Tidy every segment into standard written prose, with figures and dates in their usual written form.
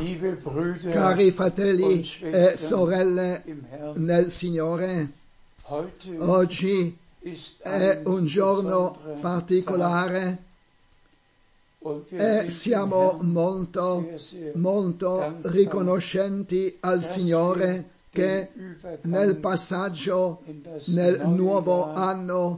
Cari fratelli e sorelle nel Signore, oggi è un giorno particolare e siamo molto riconoscenti al Signore che nel passaggio nel nuovo anno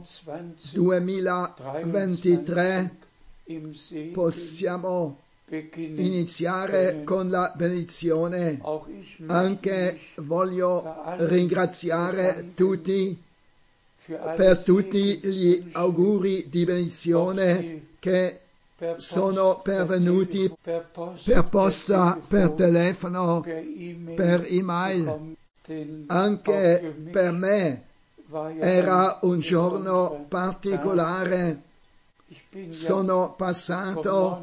2023 possiamo iniziare con la benedizione. Anche voglio ringraziare tutti per tutti gli auguri di benedizione che sono pervenuti per posta, per telefono, per email. Anche per me era un giorno particolare. Sono passato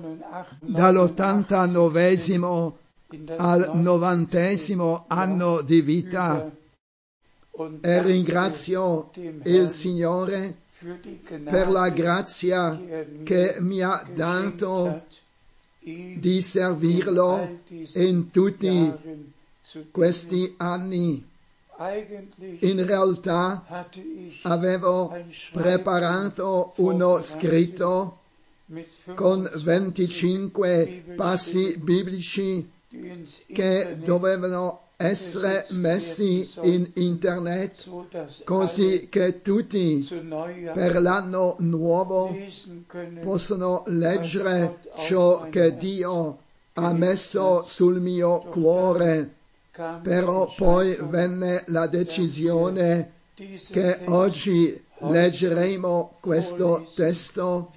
dall'89° al 90° anno di vita e ringrazio il Signore per la grazia che mi ha dato di servirlo in tutti questi anni. In realtà avevo preparato uno scritto con 25 passi biblici che dovevano essere messi in internet, così che tutti per l'anno nuovo possono leggere ciò che Dio ha messo sul mio cuore. Però poi venne la decisione che oggi leggeremo questo testo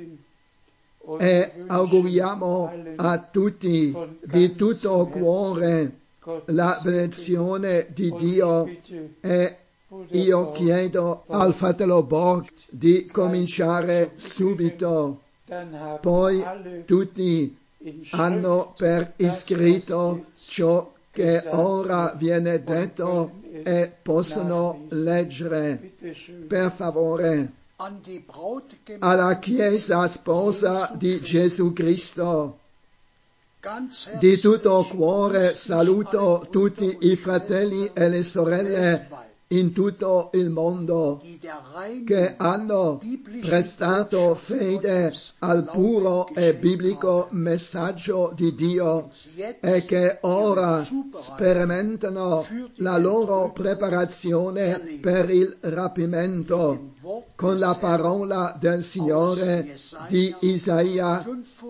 e auguriamo a tutti di tutto cuore la benedizione di Dio, e io chiedo al fratello Borg di cominciare subito. Poi tutti hanno per iscritto ciò che ora viene detto e possono leggere. Per favore. Alla Chiesa sposa di Gesù Cristo, di tutto cuore saluto tutti i fratelli e le sorelle in tutto il mondo che hanno prestato fede al puro e biblico messaggio di Dio e che ora sperimentano la loro preparazione per il rapimento con la parola del Signore di Isaia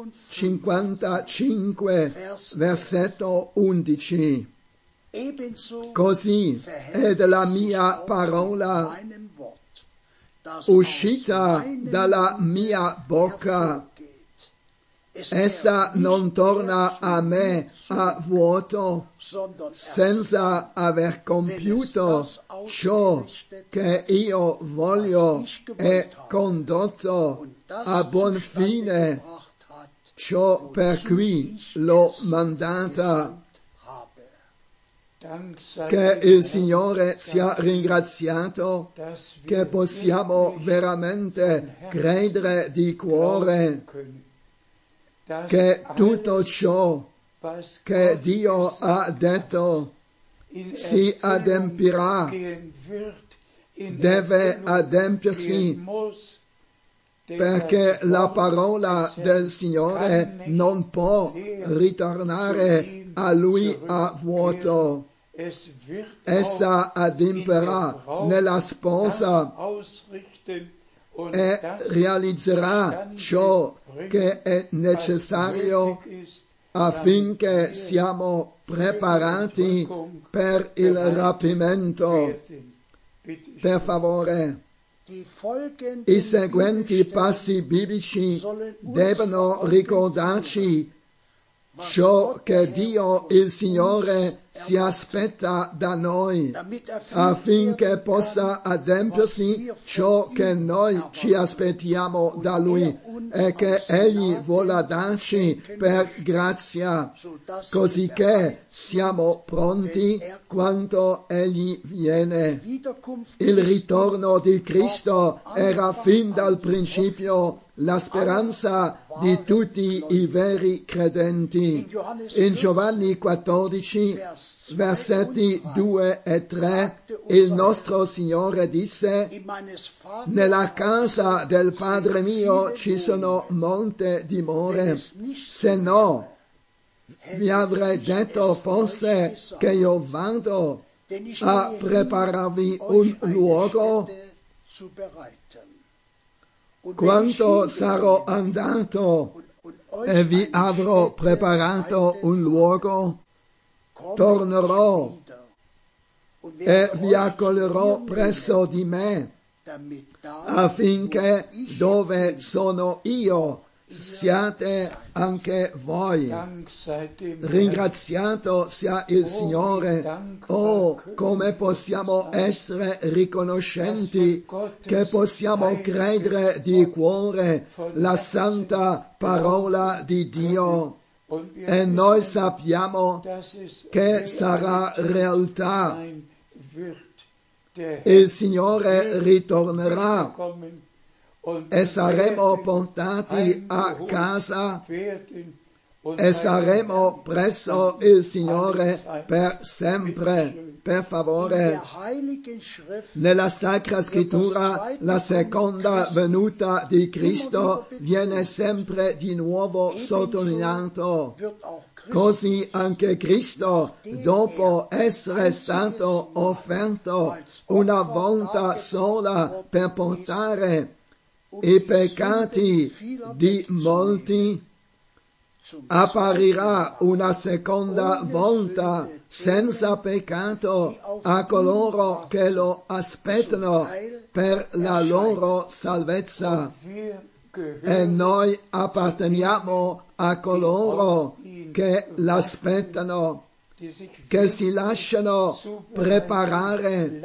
55, versetto 11. Così è della mia parola uscita dalla mia bocca. Essa non torna a me a vuoto, senza aver compiuto ciò che io voglio e condotto a buon fine ciò per cui l'ho mandata. Che il Signore sia ringraziato che possiamo veramente credere di cuore che tutto ciò che Dio ha detto si adempirà, deve adempiersi, perché la parola del Signore non può ritornare a Lui a vuoto. Essa adempierà nella sposa e realizzerà ciò che è necessario affinché siamo preparati per il rapimento. Per favore. I seguenti passi biblici devono ricordarci ciò che Dio il Signore si aspetta da noi affinché possa adempiersi ciò che noi ci aspettiamo da Lui e che Egli vuole darci per grazia, così che siamo pronti quando Egli viene. Il ritorno di Cristo era fin dal principio la speranza di tutti i veri credenti. In Giovanni 14, versetti 2 e 3, il nostro Signore disse: nella casa del Padre mio ci sono molte dimore, se no vi avrei detto forse che io vado a prepararvi un luogo. Quando sarò andato e vi avrò preparato un luogo, tornerò e vi accoglierò presso di me, affinché dove sono io siate anche voi. Ringraziato sia il Signore. Oh, come possiamo essere riconoscenti che possiamo credere di cuore la santa parola di Dio e noi sappiamo che sarà realtà. Il Signore ritornerà e saremo portati a casa e saremo presso il Signore per sempre. Per favore, nella Sacra Scrittura la seconda venuta di Cristo viene sempre di nuovo sottolineato. Così anche Cristo, dopo essere stato offerto una volta sola per portare i peccati di molti, apparirà una seconda volta senza peccato a coloro che lo aspettano per la loro salvezza. E noi apparteniamo a coloro che l'aspettano, che si lasciano preparare,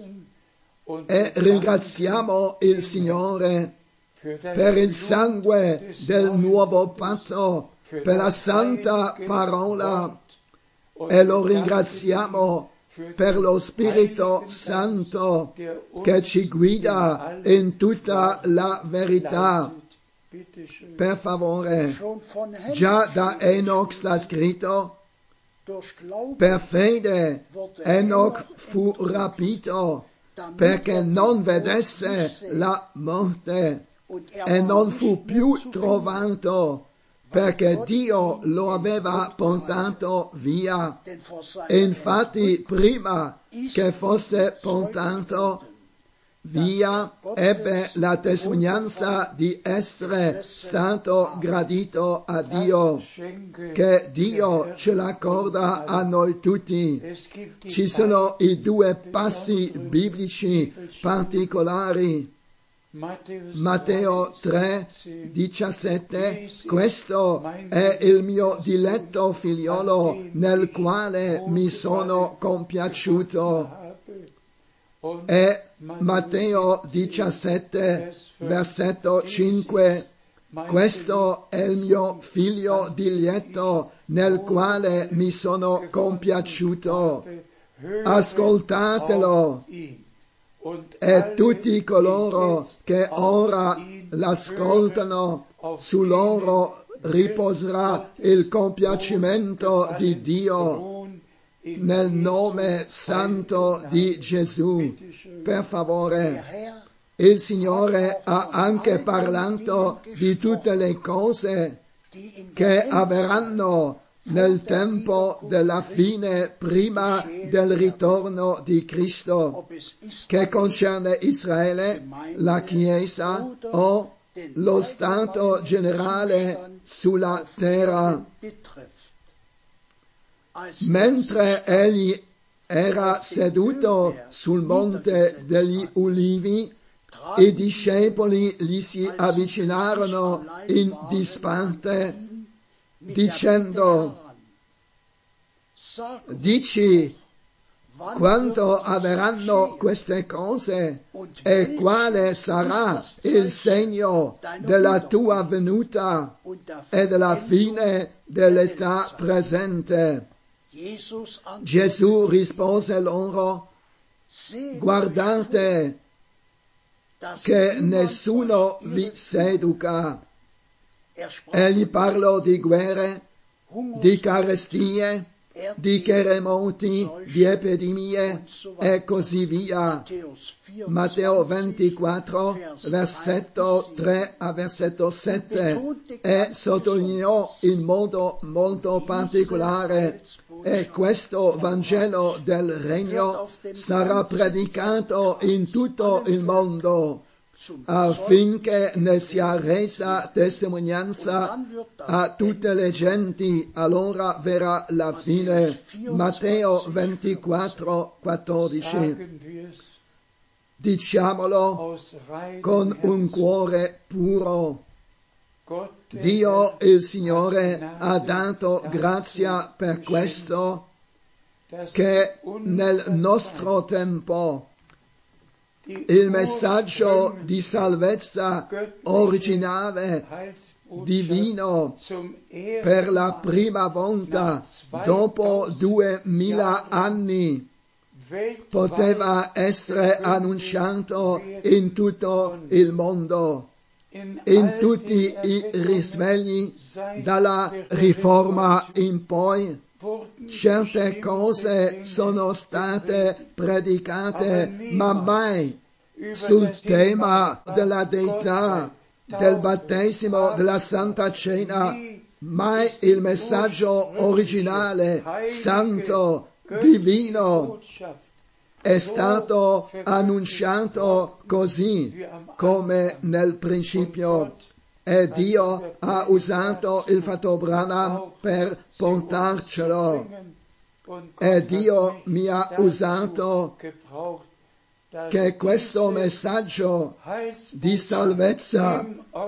e ringraziamo il Signore per il sangue del nuovo patto, per la santa parola, e lo ringraziamo per lo Spirito Santo che ci guida in tutta la verità. Per favore, già da Enoch sta scritto: per fede Enoch fu rapito perché non vedesse la morte e non fu più trovato perché Dio lo aveva portato via. E infatti prima che fosse portato via ebbe la testimonianza di essere stato gradito a Dio, che Dio ce l'accorda a noi tutti. Ci sono i due passi biblici particolari. Matteo 3, 17, questo è il mio diletto figliolo nel quale mi sono compiaciuto. E Matteo 17, versetto 5, questo è il mio figlio diletto nel quale mi sono compiaciuto. Ascoltatelo. E tutti coloro che ora l'ascoltano, su loro riposerà il compiacimento di Dio nel nome santo di Gesù. Per favore, il Signore ha anche parlato di tutte le cose che avverranno nel tempo della fine prima del ritorno di Cristo, che concerne Israele, la Chiesa o lo stato generale sulla terra. Mentre egli era seduto sul monte degli Ulivi, i discepoli gli si avvicinarono in disparte, dicendo: dici quando avverranno queste cose e quale sarà il segno della tua venuta e della fine dell'età presente. Gesù rispose loro: guardate che nessuno vi seduca. Egli parlò di guerre, di carestie, di terremoti, di epidemie e così via. Matteo 24, versetto 3 a versetto 7, e sottolineò in modo molto particolare: e questo Vangelo del Regno sarà predicato in tutto il mondo, affinché ne sia resa testimonianza a tutte le genti, allora verrà la fine. Matteo 24, 14. Diciamolo con un cuore puro. Dio il Signore ha dato grazia per questo, che nel nostro tempo il messaggio di salvezza originale divino per la prima volta dopo 2000 anni poteva essere annunciato in tutto il mondo, in tutti i risvegli dalla Riforma in poi. Certe cose sono state predicate, ma mai sul tema della Deità, del battesimo, della Santa Cena. Mai il messaggio originale, santo, divino, è stato annunciato così come nel principio. E Dio ha usato il fratello Branham per portarcelo. E Dio mi ha usato che questo messaggio di salvezza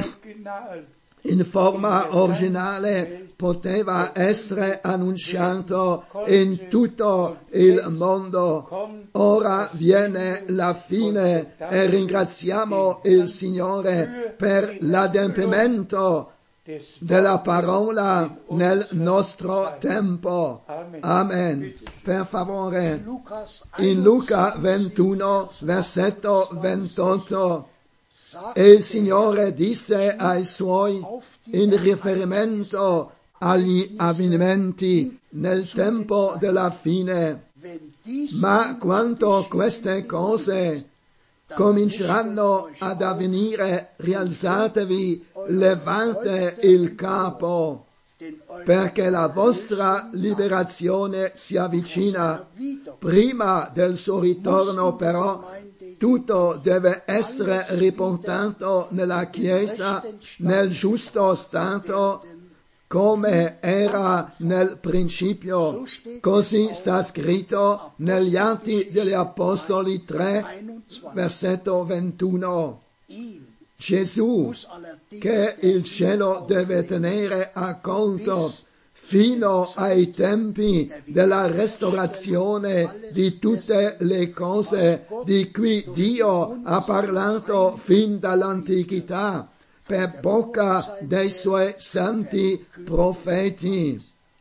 in forma originale poteva essere annunciato in tutto il mondo. Ora viene la fine e ringraziamo il Signore per l'adempimento della parola nel nostro tempo. Amen. Per favore, in Luca 21, versetto 28, il Signore disse ai Suoi in riferimento agli avvenimenti nel tempo della fine: ma quando queste cose cominceranno ad avvenire, rialzatevi, levate il capo, perché la vostra liberazione si avvicina. Prima del suo ritorno, però, tutto deve essere riportato nella Chiesa nel giusto stato, come era nel principio. Così sta scritto negli Atti degli Apostoli 3, versetto 21. Gesù, che il cielo deve tenere a conto fino ai tempi della restaurazione di tutte le cose di cui Dio ha parlato fin dall'antichità per bocca dei Suoi santi profeti.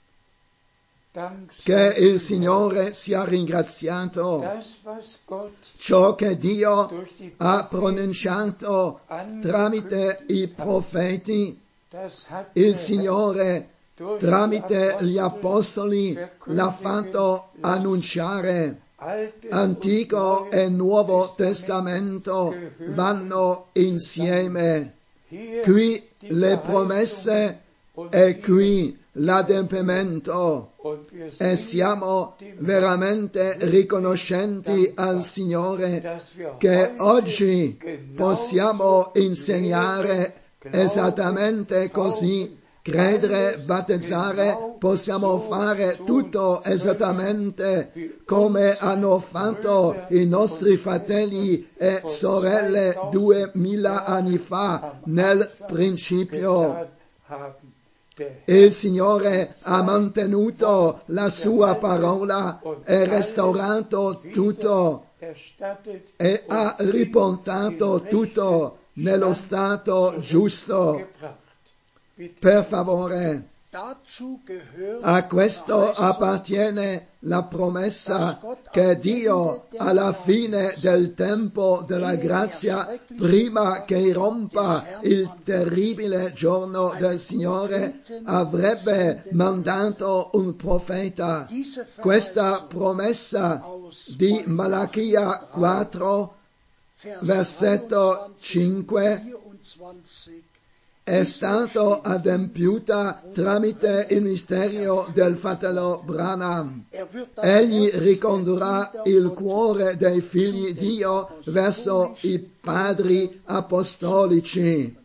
Che il Signore sia ringraziato. Ciò che Dio ha pronunciato tramite i profeti, il Signore tramite gli Apostoli l'ha fatto annunciare. Antico e Nuovo Testamento vanno insieme. Qui le promesse e qui l'adempimento, e siamo veramente riconoscenti al Signore che oggi possiamo insegnare esattamente così, credere, battezzare, possiamo fare tutto esattamente come hanno fatto i nostri fratelli e sorelle 2000 anni fa nel principio. Il Signore ha mantenuto la sua parola e restaurato tutto e ha riportato tutto nello stato giusto. Per favore, a questo appartiene la promessa che Dio alla fine del tempo della grazia, prima che rompa il terribile giorno del Signore, avrebbe mandato un profeta. Questa promessa di Malachia 4, versetto 5, è stata adempiuta tramite il mistero del fratello Branham. Egli ricondurrà il cuore dei figli di Dio verso i padri apostolici.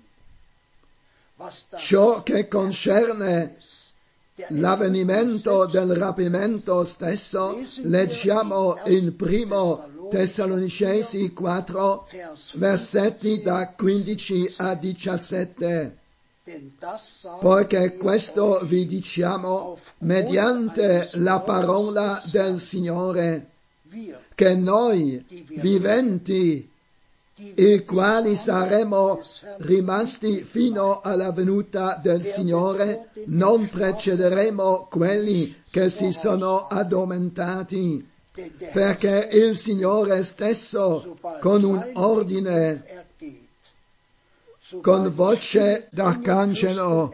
Ciò che concerne l'avvenimento del rapimento stesso, leggiamo in 1 Tessalonicesi 4, versetti da 15 a 17. Poiché questo vi diciamo mediante la parola del Signore, che noi, viventi, i quali saremo rimasti fino alla venuta del Signore, non precederemo quelli che si sono addormentati, perché il Signore stesso, con un ordine, con voce d'arcangelo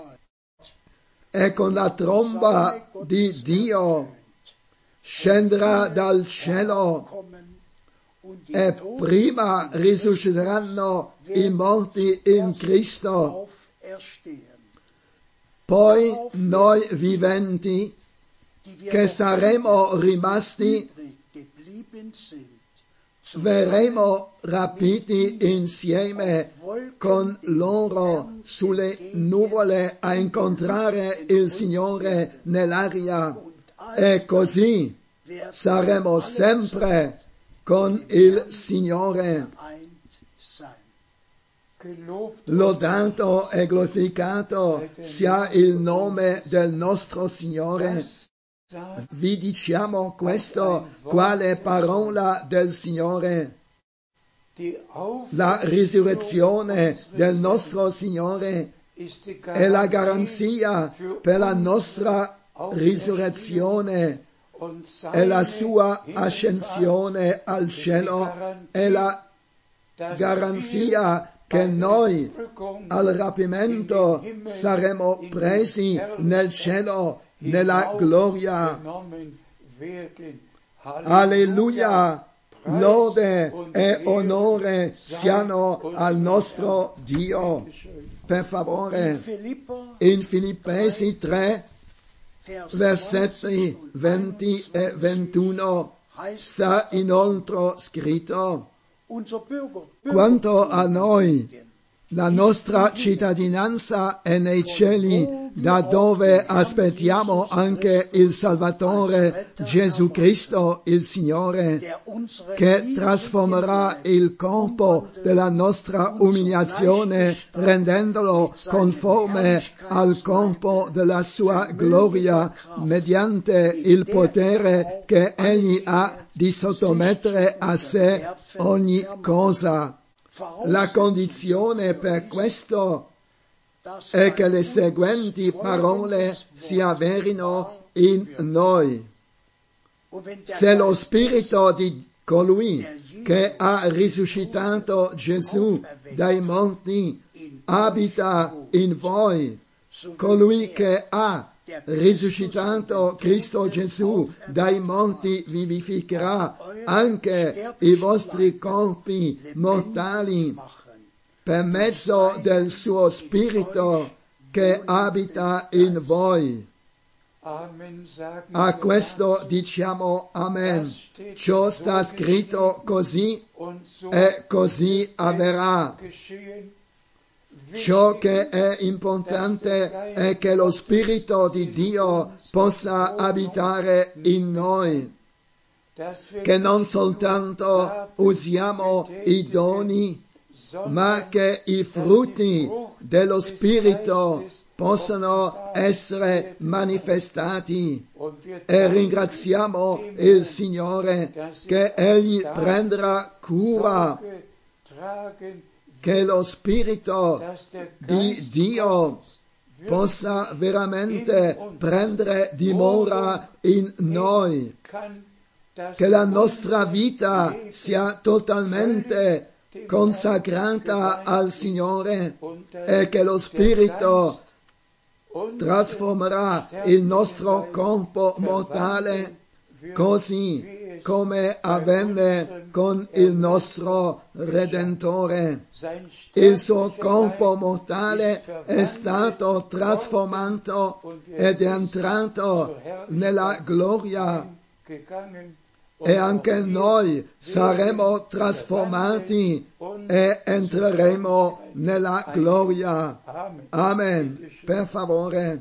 e con la tromba di Dio, scenderà dal cielo e prima risusciteranno i morti in Cristo. Poi noi viventi, che saremo rimasti, verremo rapiti insieme con loro sulle nuvole a incontrare il Signore nell'aria, e così saremo sempre con il Signore. Lodato e glorificato sia il nome del nostro Signore. Vi diciamo questo quale parola del Signore. La risurrezione del nostro Signore è la garanzia per la nostra risurrezione, e la sua ascensione al cielo è la garanzia che noi al rapimento saremo presi nel cielo, nella gloria. Alleluia! Lode e onore siano al nostro Dio. Per favore, in Filippesi 3, versetti 20 e 21, sta inoltre scritto: quanto a noi, la nostra cittadinanza è nei cieli, da dove aspettiamo anche il Salvatore Gesù Cristo, il Signore, che trasformerà il corpo della nostra umiliazione, rendendolo conforme al corpo della sua gloria, mediante il potere che Egli ha di sottomettere a sé ogni cosa. La condizione per questo è che le seguenti parole si avverino in noi. Se lo spirito di colui che ha risuscitato Gesù dai morti abita in voi, colui che ha risuscitato Cristo Gesù dai morti vivificherà anche i vostri corpi mortali per mezzo del suo Spirito che abita in voi. A questo diciamo Amen. Ciò sta scritto così e così avverrà. Ciò che è importante è che lo Spirito di Dio possa abitare in noi, che non soltanto usiamo i doni, ma che i frutti dello Spirito possano essere manifestati. E ringraziamo il Signore che Egli prenderà cura che lo Spirito di Dio possa veramente prendere dimora in noi, che la nostra vita sia totalmente consacrata al Signore e che lo Spirito trasformerà il nostro corpo mortale così come avvenne con il nostro Redentore. Il suo corpo mortale è stato trasformato ed è entrato nella gloria, e anche noi saremo trasformati e entreremo nella gloria. Amen. Per favore.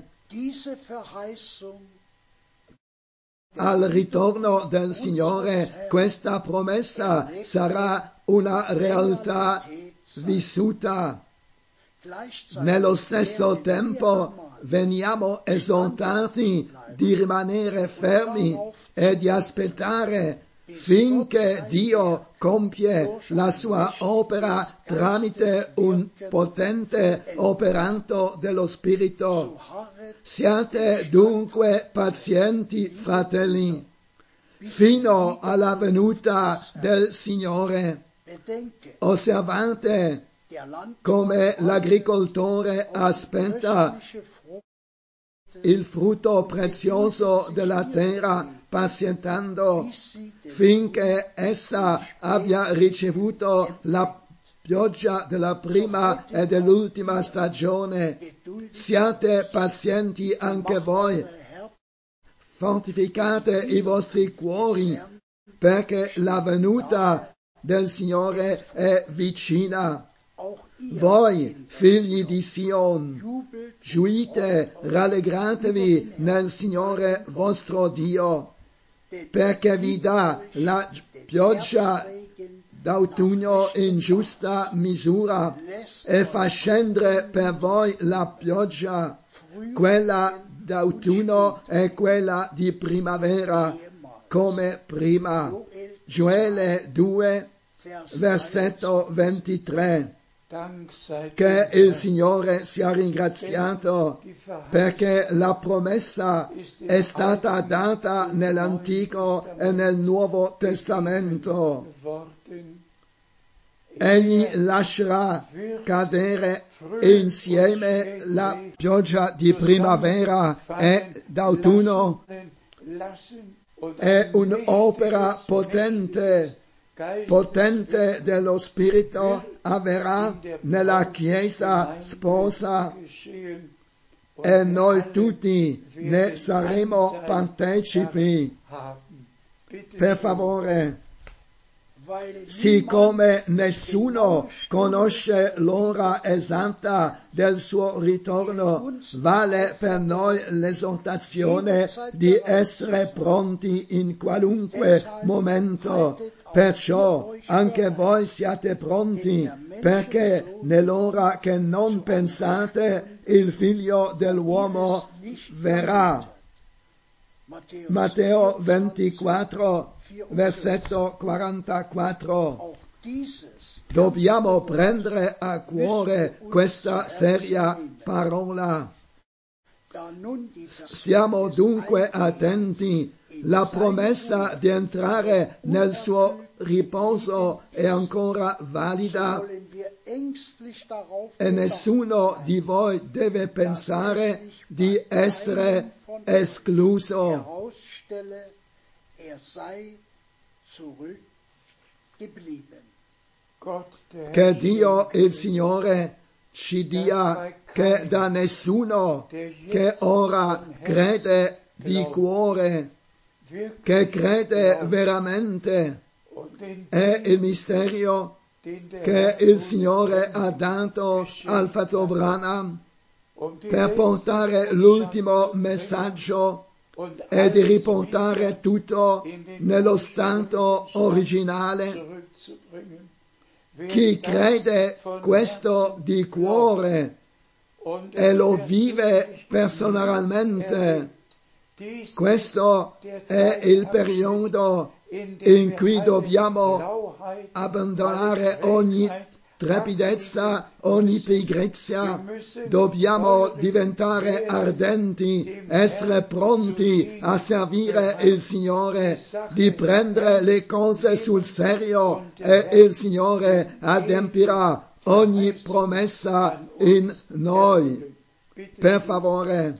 Al ritorno del Signore questa promessa sarà una realtà vissuta. Nello stesso tempo veniamo esortati di rimanere fermi e di aspettare finché Dio compie la sua opera tramite un potente operanto dello Spirito. Siate dunque pazienti, fratelli, fino alla venuta del Signore. Osservate come l'agricoltore aspetta il frutto prezioso della terra, pazientando finché essa abbia ricevuto la pioggia della prima e dell'ultima stagione. Siate pazienti anche voi, fortificate i vostri cuori, perché la venuta del Signore è vicina. Voi, figli di Sion, gioite, rallegratevi nel Signore vostro Dio, perché vi dà la pioggia d'autunno in giusta misura e fa scendere per voi la pioggia, quella d'autunno e quella di primavera, come prima. Gioele 2, versetto 23. Che il Signore sia ringraziato, perché la promessa è stata data nell'Antico e nel Nuovo Testamento. Egli lascerà cadere insieme la pioggia di primavera e d'autunno. È un'opera potente dello Spirito avverrà nella Chiesa sposa e noi tutti ne saremo partecipi. Per favore, siccome nessuno conosce l'ora esatta del suo ritorno, vale per noi l'esortazione di essere pronti in qualunque momento. Perciò anche voi siate pronti, perché nell'ora che non pensate il Figlio dell'uomo verrà. Matteo 24, versetto 44. Dobbiamo prendere a cuore questa seria parola. Stiamo dunque attenti. La promessa di entrare nel suo riposo è ancora valida e nessuno di voi deve pensare di essere escluso. Che Dio il Signore ci dia che da nessuno che ora crede di cuore, che crede veramente, è il mistero che il Signore ha dato al Fratello Branham per portare l'ultimo messaggio e di riportare tutto nello stato originale. Chi crede questo di cuore e lo vive personalmente. Questo è il periodo in cui dobbiamo abbandonare ogni trepidezza, ogni pigrizia, dobbiamo diventare ardenti, essere pronti a servire il Signore, di prendere le cose sul serio e il Signore adempirà ogni promessa in noi. Per favore,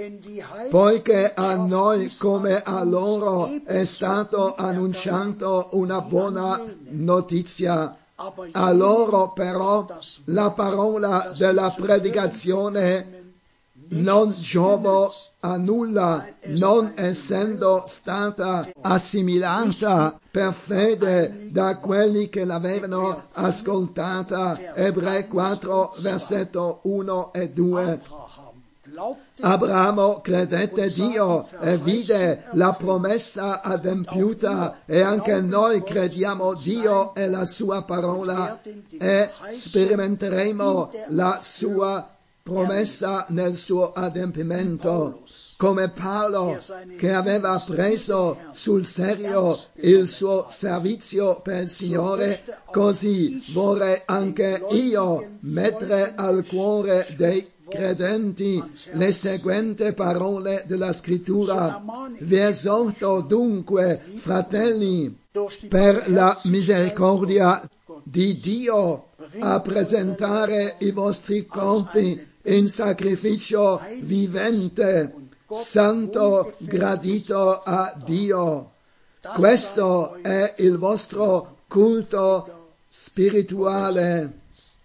poiché a noi come a loro è stato annunciato una buona notizia, a loro però la parola della predicazione non giovò a nulla, non essendo stata assimilata per fede da quelli che l'avevano ascoltata. Ebrei 4, versetto 1 e 2. Abramo credette Dio e vide la promessa adempiuta, e anche noi crediamo Dio e la sua parola e sperimenteremo la sua promessa nel suo adempimento. Come Paolo, che aveva preso sul serio il suo servizio per il Signore, così vorrei anche io mettere al cuore dei credenti le seguenti parole della Scrittura. Vi esorto dunque, fratelli, per la misericordia di Dio, a presentare i vostri corpi in sacrificio vivente, santo, gradito a Dio. Questo è il vostro culto spirituale.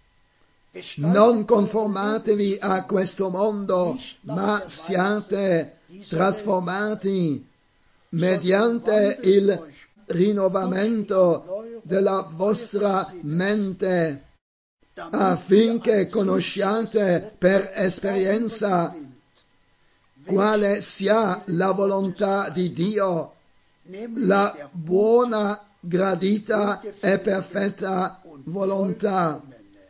Non conformatevi a questo mondo, ma siate trasformati mediante il rinnovamento della vostra mente, affinché conosciate per esperienza quale sia la volontà di Dio, la buona, gradita e perfetta volontà.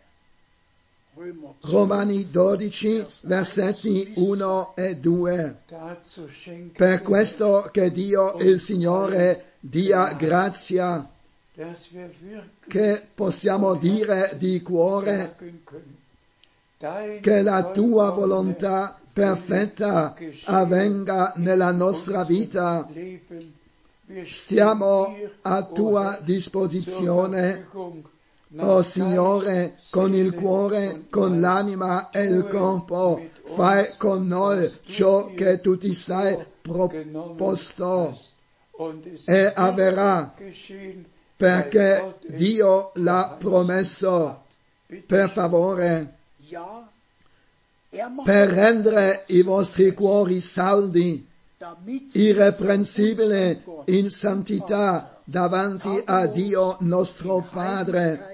Romani 12, versetti 1 e 2. Per questo che Dio il Signore dia grazia, che possiamo dire di cuore che la tua volontà perfetta avvenga nella nostra vita. Stiamo a tua disposizione, o Signore, con il cuore, con l'anima e il corpo. Fai con noi ciò che tu ti sei proposto e avverrà, perché Dio l'ha promesso. Per favore, per rendere i vostri cuori saldi, irreprensibili in santità davanti a Dio nostro Padre.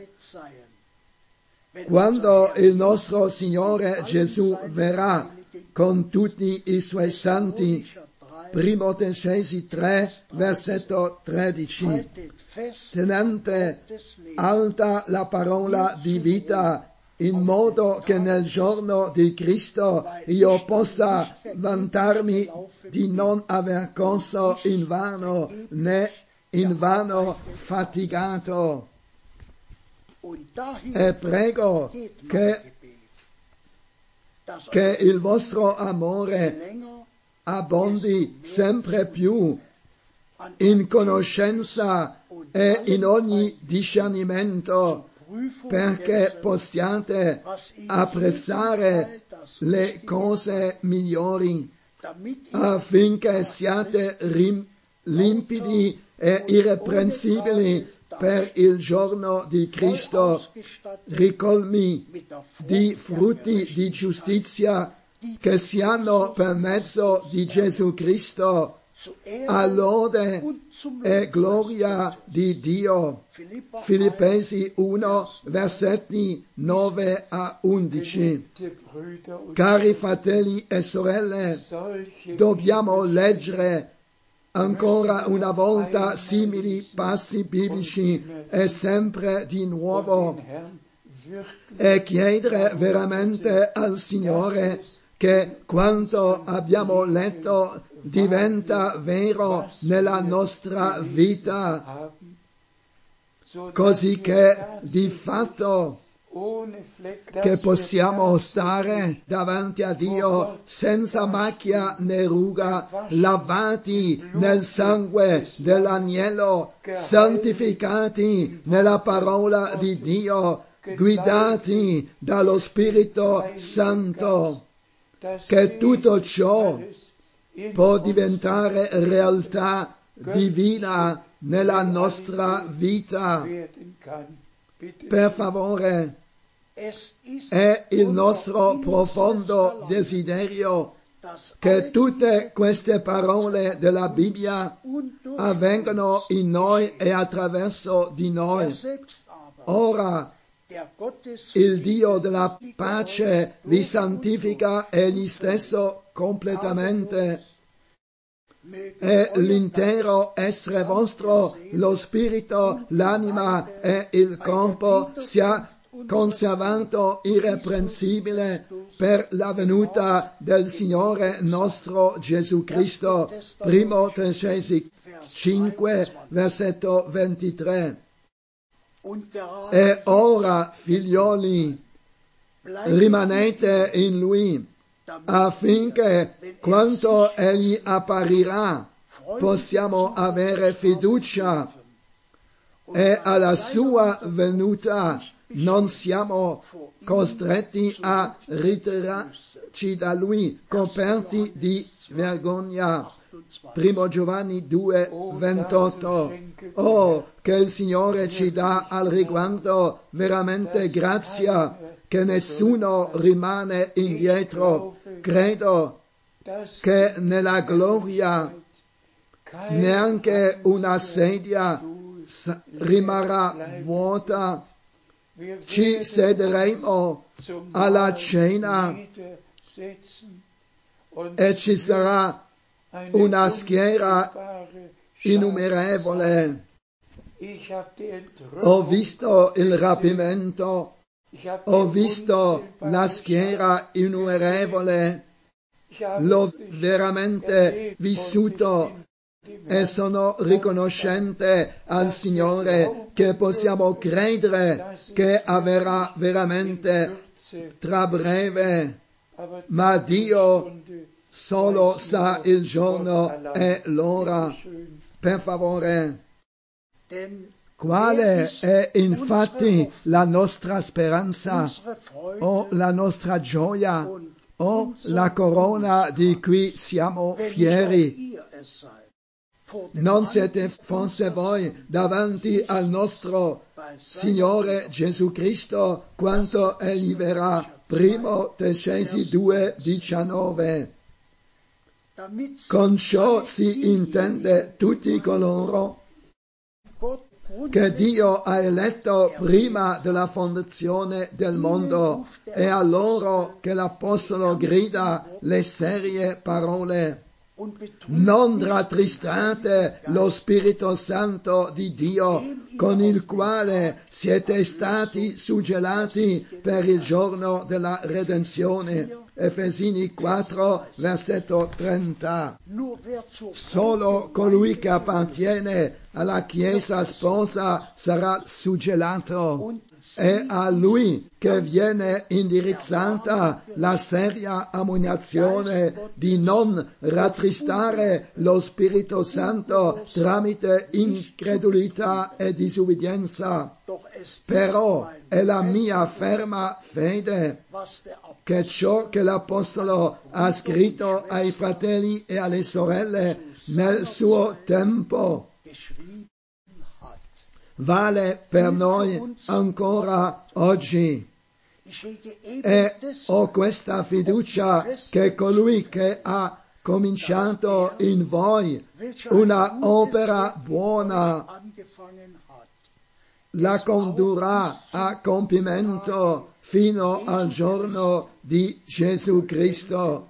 Quando il nostro Signore Gesù verrà con tutti i suoi santi, 1 Tessalonicesi 3, versetto 13, tenente alta la parola di vita, in modo che nel giorno di Cristo io possa vantarmi di non aver corso in vano, né in vano fatigato. E prego che il vostro amore abbondi sempre più in conoscenza e in ogni discernimento, perché possiate apprezzare le cose migliori, affinché siate limpidi e irreprensibili per il giorno di Cristo, ricolmi di frutti di giustizia che siano per mezzo di Gesù Cristo, a lode e gloria di Dio. Filippesi 1, versetti 9 a 11. Cari fratelli e sorelle, dobbiamo leggere ancora una volta simili passi biblici e sempre di nuovo e chiedere veramente al Signore che quanto abbiamo letto diventa vero nella nostra vita, così che di fatto che possiamo stare davanti a Dio senza macchia né ruga, lavati nel sangue dell'agnello, santificati nella parola di Dio, guidati dallo Spirito Santo, che tutto ciò può diventare realtà divina nella nostra vita. Per favore, è il nostro profondo desiderio che tutte queste parole della Bibbia avvengano in noi e attraverso di noi. Ora, il Dio della pace vi santifica egli stesso completamente, e l'intero essere vostro, lo spirito, l'anima e il corpo sia conservato irreprensibile per la venuta del Signore nostro Gesù Cristo. Primo Tessalonicesi 5, versetto 23. E ora, figlioli, rimanete in Lui, affinché quando Egli apparirà possiamo avere fiducia e alla sua venuta non siamo costretti a ritirarci da Lui coperti di vergogna. Primo Giovanni 2, 28. Oh, che il Signore ci dà al riguardo veramente grazia, che nessuno rimane indietro. Credo che nella gloria neanche una sedia rimarrà vuota. Ci sederemo alla cena e ci sarà una schiera innumerevole. Ho visto il rapimento, ho visto la schiera innumerevole, l'ho veramente vissuto e sono riconoscente al Signore che possiamo credere che avverrà veramente tra breve, ma Dio solo sa il giorno e l'ora. Per favore, quale è infatti la nostra speranza o la nostra gioia o la corona di cui siamo fieri? Non siete forse voi davanti al nostro Signore Gesù Cristo quando Egli verrà? Primo Tessalonicesi 2, 19. Con ciò si intende tutti coloro che Dio ha eletto prima della fondazione del mondo, e a loro che l'Apostolo grida le serie parole: non rattristate lo Spirito Santo di Dio, con il quale siete stati suggellati per il giorno della redenzione. Efesini 4, versetto 30. Solo colui che appartiene alla Chiesa sposa sarà suggellato. È a lui che viene indirizzata la seria ammonizione di non rattristare lo Spirito Santo tramite incredulità e disubbidienza. Però è la mia ferma fede che ciò che l'Apostolo ha scritto ai fratelli e alle sorelle nel suo tempo vale per noi ancora oggi. E ho questa fiducia che colui che ha cominciato in voi una opera buona la condurrà a compimento fino al giorno di Gesù Cristo.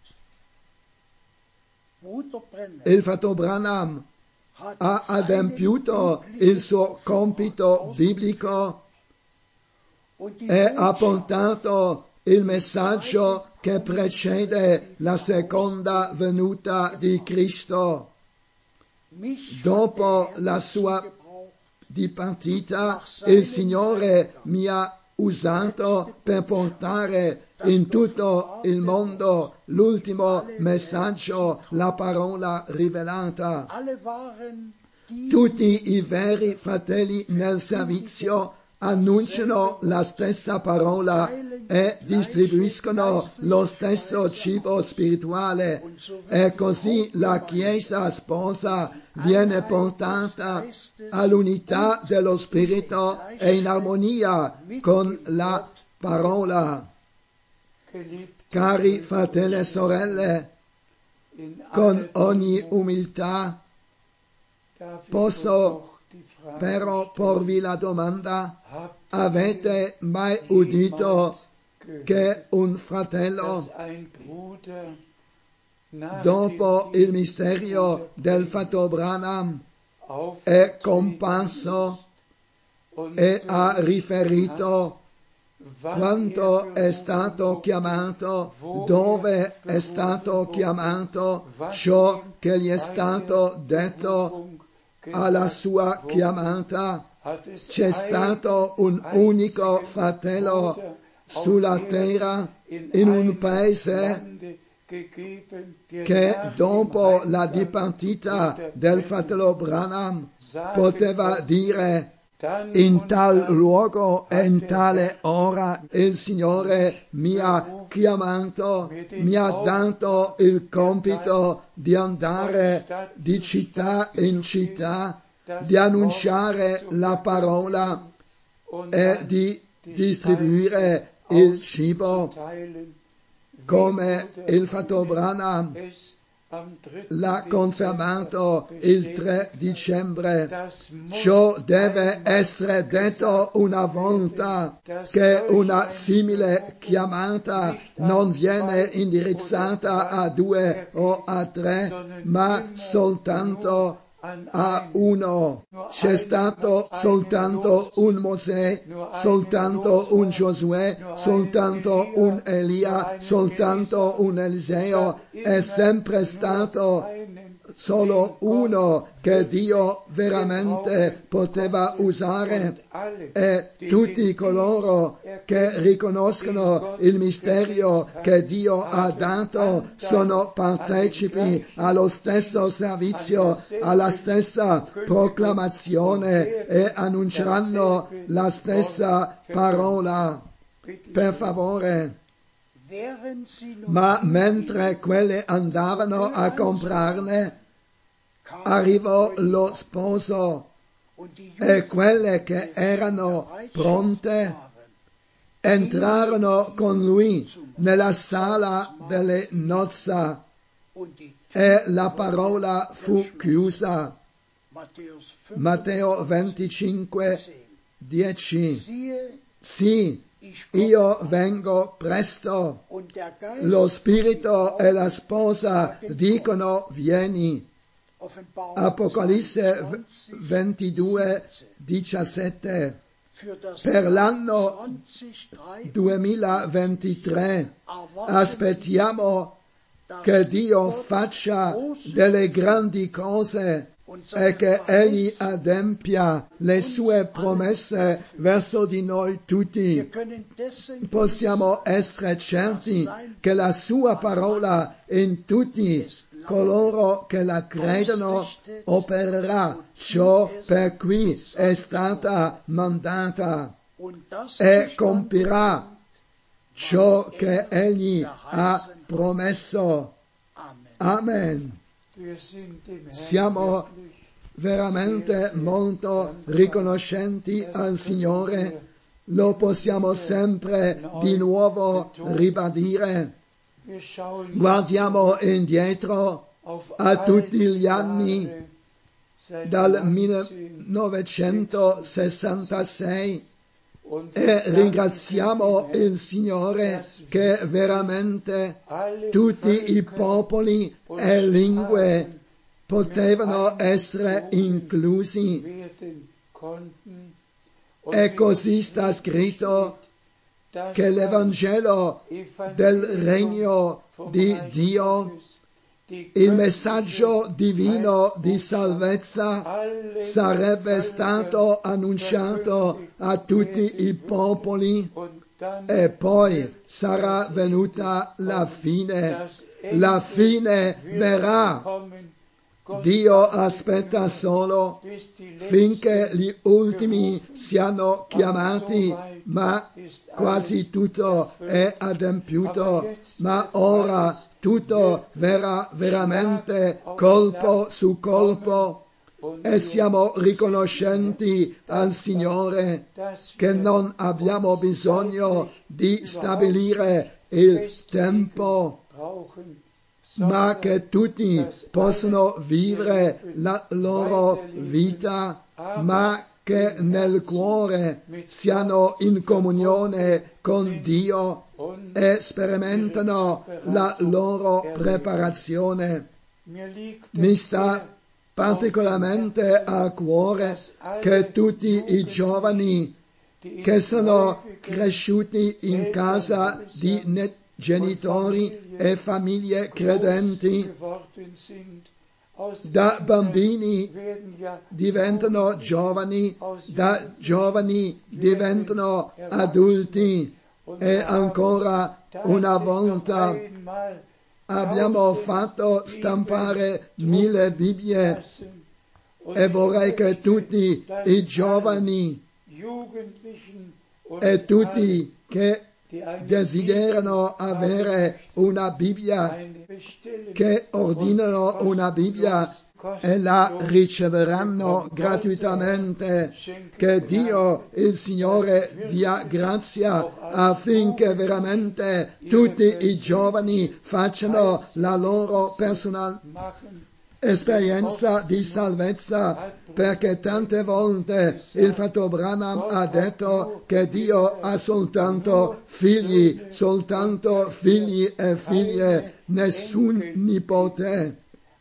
Il fratello Branham ha adempiuto il suo compito biblico è appuntato il messaggio che precede la seconda venuta di Cristo. Dopo la sua dipartita, il Signore mi ha usato per portare in tutto il mondo l'ultimo messaggio, la parola rivelata. Tutti i veri fratelli nel servizio annunciano la stessa parola e distribuiscono lo stesso cibo spirituale, e così la Chiesa sposa viene portata all'unità dello Spirito e in armonia con la parola. Cari fratelli e sorelle, con ogni umiltà posso però porvi la domanda: avete mai udito che un fratello, dopo il mistero del fratello Branham, è comparso e ha riferito quanto è stato chiamato, dove è stato chiamato, ciò che gli è stato detto alla sua chiamata? C'è stato un unico fratello sulla terra in un paese che dopo la dipartita del fratello Branham poteva dire: in tal luogo e in tale ora il Signore mi ha chiamato, mi ha dato il compito di andare di città in città, di annunciare la parola e di distribuire il cibo, come il fratello Branham l'ha confermato il 3 dicembre. Ciò deve essere detto una volta, che una simile chiamata non viene indirizzata a 2 o a 3, ma soltanto a uno. C'è stato soltanto un Mosè, soltanto un Giosuè, soltanto un Elia, soltanto un Eliseo. È sempre stato solo uno che Dio veramente poteva usare, e tutti coloro che riconoscono il mistero che Dio ha dato sono partecipi allo stesso servizio, alla stessa proclamazione, e annunceranno la stessa parola. Per favore. Ma mentre quelle andavano a comprarne, arrivò lo sposo, e quelle che erano pronte entrarono con lui nella sala delle nozze, e la parola fu chiusa. Matteo 25, 10. Sì, io vengo presto. Lo Spirito e la sposa dicono: vieni. Apocalisse 22, 17. Per l'anno 2023 aspettiamo che Dio faccia delle grandi cose e che Egli adempia le sue promesse verso di noi tutti. Possiamo essere certi che la sua parola in tutti coloro che la credono opererà ciò per cui è stata mandata, e compirà ciò che Egli ha promesso. Amen. Siamo veramente molto riconoscenti al Signore, lo possiamo sempre di nuovo ribadire. Guardiamo indietro a tutti gli anni dal 1966 e ringraziamo il Signore che veramente tutti i popoli e lingue potevano essere inclusi. E così sta scritto che l'Evangelo del Regno di Dio, il messaggio divino di salvezza, sarebbe stato annunciato a tutti i popoli e poi sarà venuta la fine. La fine verrà. Dio aspetta solo finché gli ultimi siano chiamati, ma quasi tutto è adempiuto, ma ora tutto verrà veramente colpo su colpo e siamo riconoscenti al Signore che non abbiamo bisogno di stabilire il tempo, ma che tutti possono vivere la loro vita, ma che nel cuore siano in comunione con Dio e sperimentano la loro preparazione. Mi sta particolarmente a cuore che tutti i giovani che sono cresciuti in casa di genitori e famiglie credenti, da bambini diventano giovani, da giovani diventano adulti e ancora una volta abbiamo fatto stampare 1000 Bibbie e vorrei che tutti i giovani e tutti che desiderano avere una Bibbia, che ordinano una Bibbia e la riceveranno gratuitamente. Che Dio, il Signore, dia grazia affinché veramente tutti i giovani facciano la loro personale esperienza di salvezza, perché tante volte il fratello Branham ha detto che Dio ha soltanto figli e figlie, nessun nipote.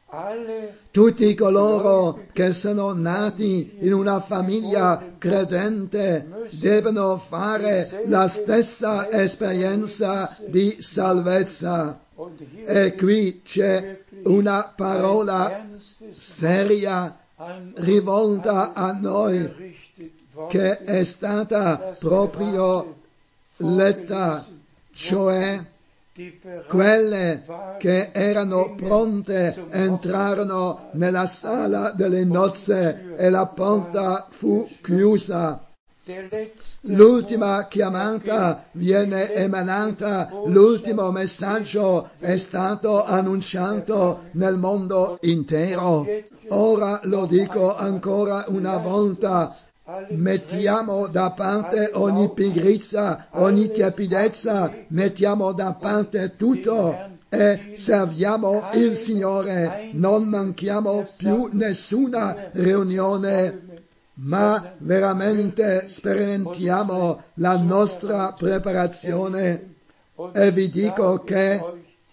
Tutti coloro che sono nati in una famiglia credente devono fare la stessa esperienza di salvezza. E qui c'è una parola seria rivolta a noi, che è stata proprio letta, cioè quelle che erano pronte entrarono nella sala delle nozze e la porta fu chiusa. L'ultima chiamata viene emanata, l'ultimo messaggio è stato annunciato nel mondo intero. Ora lo dico ancora una volta, mettiamo da parte ogni pigrizia, ogni tiepidezza, mettiamo da parte tutto e serviamo il Signore, non manchiamo più nessuna riunione, ma veramente sperimentiamo la nostra preparazione. E vi dico che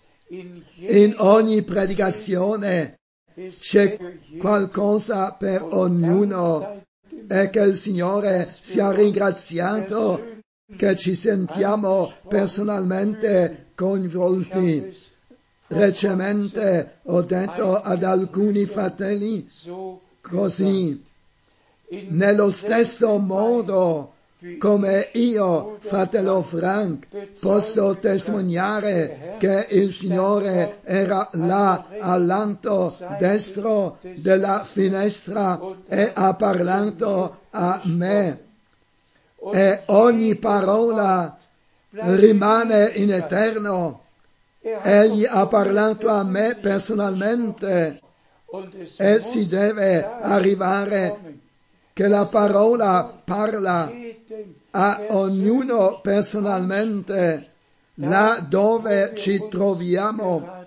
in ogni predicazione c'è qualcosa per ognuno e che il Signore sia ringraziato che ci sentiamo personalmente coinvolti. Recentemente ho detto ad alcuni fratelli così: nello stesso modo come io, fratello Frank, posso testimoniare che il Signore era là al lato destro della finestra e ha parlato a me, e ogni parola rimane in eterno. Egli ha parlato a me personalmente e si deve arrivare che la parola parla a ognuno personalmente là dove ci troviamo,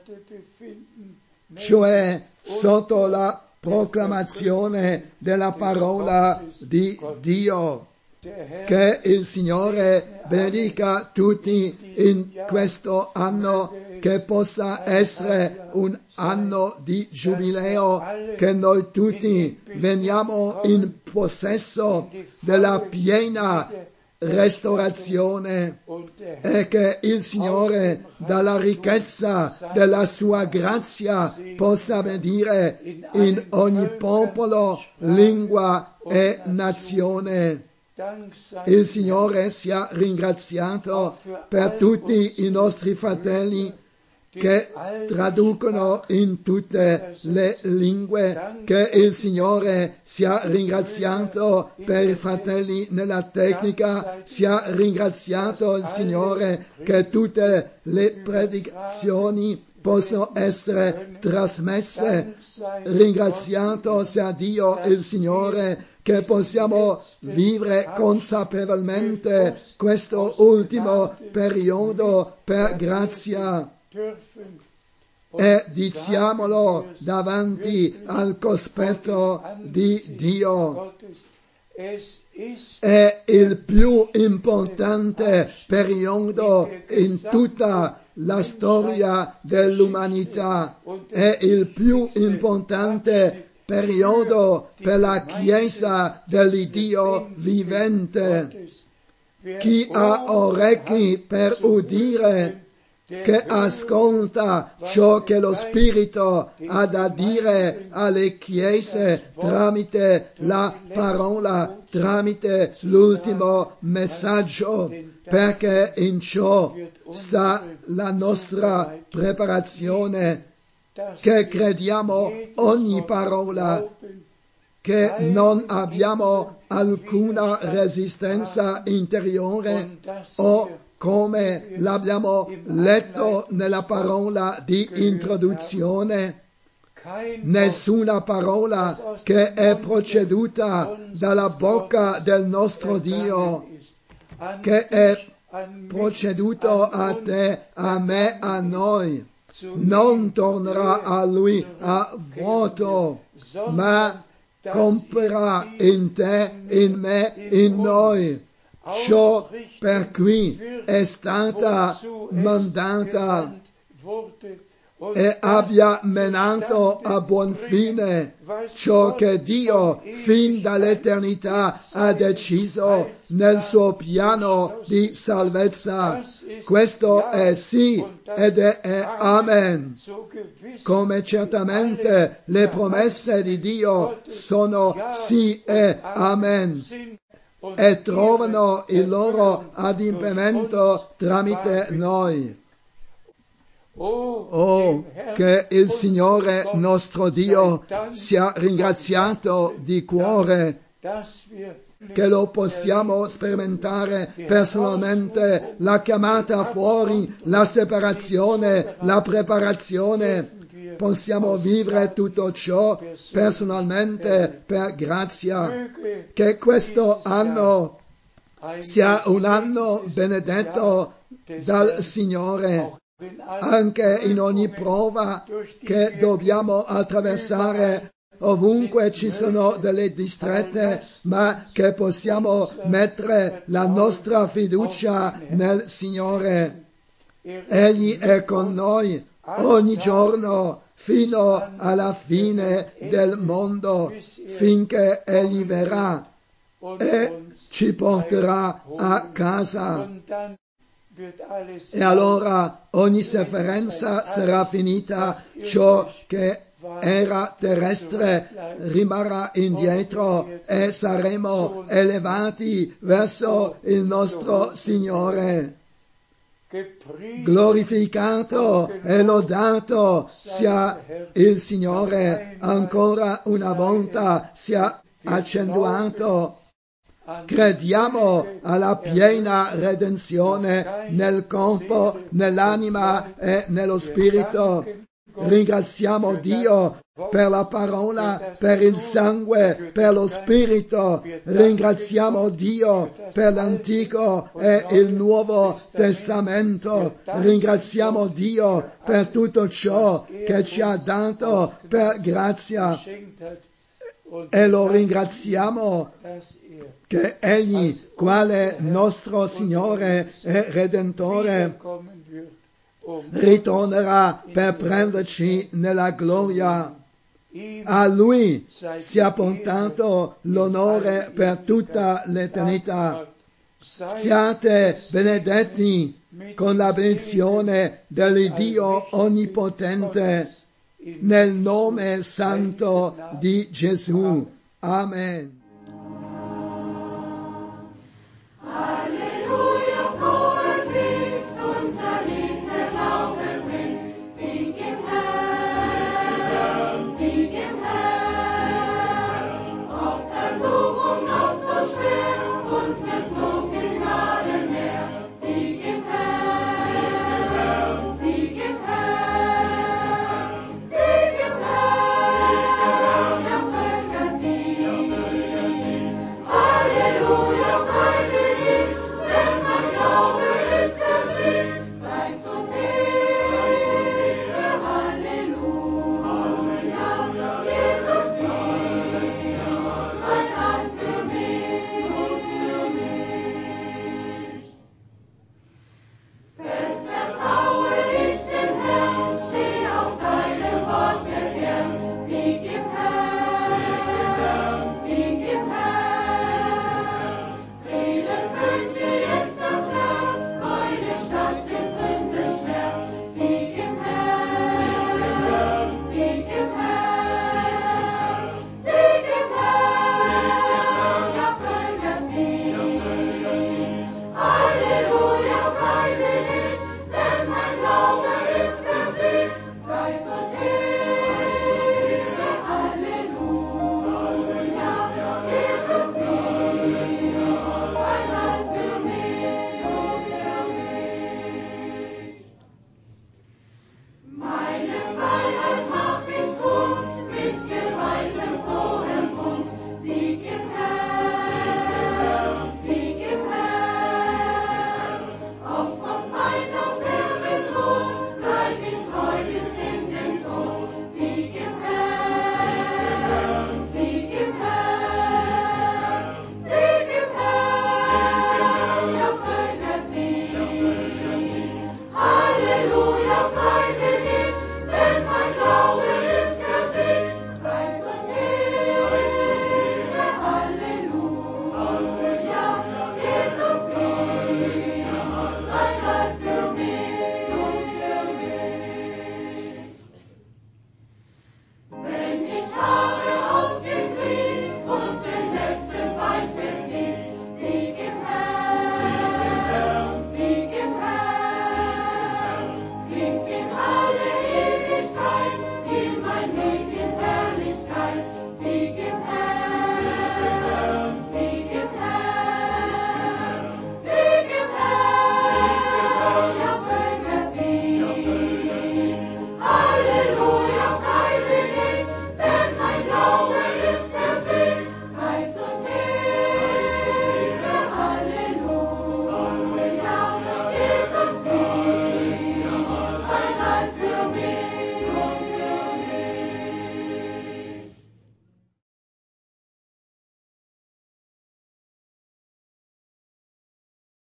cioè sotto la proclamazione della parola di Dio. Che il Signore benedica tutti in questo anno, che possa essere un anno di giubileo, che noi tutti veniamo in possesso della piena restaurazione, e che il Signore dalla ricchezza della sua grazia possa benedire in ogni popolo, lingua e nazione. Il Signore sia ringraziato per tutti i nostri fratelli che traducono in tutte le lingue, che il Signore sia ringraziato per i fratelli nella tecnica, sia ringraziato il Signore che tutte le predicazioni possono essere trasmesse, ringraziato sia Dio il Signore che possiamo vivere consapevolmente questo ultimo periodo per grazia. E diciamolo davanti al cospetto di Dio. È il più importante periodo in tutta la storia dell'umanità. È il più importante periodo per la Chiesa dell'Iddio vivente. Chi ha orecchi per udire, che ascolta ciò che lo Spirito ha da dire alle chiese tramite la parola, tramite l'ultimo messaggio, perché in ciò sta la nostra preparazione, che crediamo ogni parola, che non abbiamo alcuna resistenza interiore o come l'abbiamo letto nella parola di introduzione, nessuna parola che è proceduta dalla bocca del nostro Dio, che è proceduto a te, a me, a noi, non tornerà a Lui a vuoto, ma compierà in te, in me, in noi ciò per cui è stata mandata, e abbia menato a buon fine ciò che Dio fin dall'eternità ha deciso nel suo piano di salvezza. Questo è sì ed è amen. Come certamente le promesse di Dio sono sì e amen, e trovano il loro adempimento tramite noi. Oh, che il Signore nostro Dio sia ringraziato di cuore, che lo possiamo sperimentare personalmente, la chiamata fuori, la separazione, la preparazione. Possiamo vivere tutto ciò personalmente per grazia. Che questo anno sia un anno benedetto dal Signore, anche in ogni prova che dobbiamo attraversare, ovunque ci sono delle distrette, ma che possiamo mettere la nostra fiducia nel Signore. Egli è con noi ogni giorno fino alla fine del mondo, finché Egli verrà e ci porterà a casa. E allora ogni sofferenza sarà finita, ciò che era terrestre rimarrà indietro e saremo elevati verso il nostro Signore. Glorificato e lodato sia il Signore, ancora una volta sia accentuato. Crediamo alla piena redenzione nel corpo, nell'anima e nello spirito. Ringraziamo Dio per la parola, per il sangue, per lo spirito. Ringraziamo Dio per l'Antico e il Nuovo Testamento. Ringraziamo Dio per tutto ciò che ci ha dato per grazia. E lo ringraziamo che Egli, quale nostro Signore e Redentore, ritornerà per prenderci nella gloria. A Lui sia portato l'onore per tutta l'eternità. Siate benedetti con la benedizione dell'Iddio Onnipotente, nel nome santo di Gesù. Amen.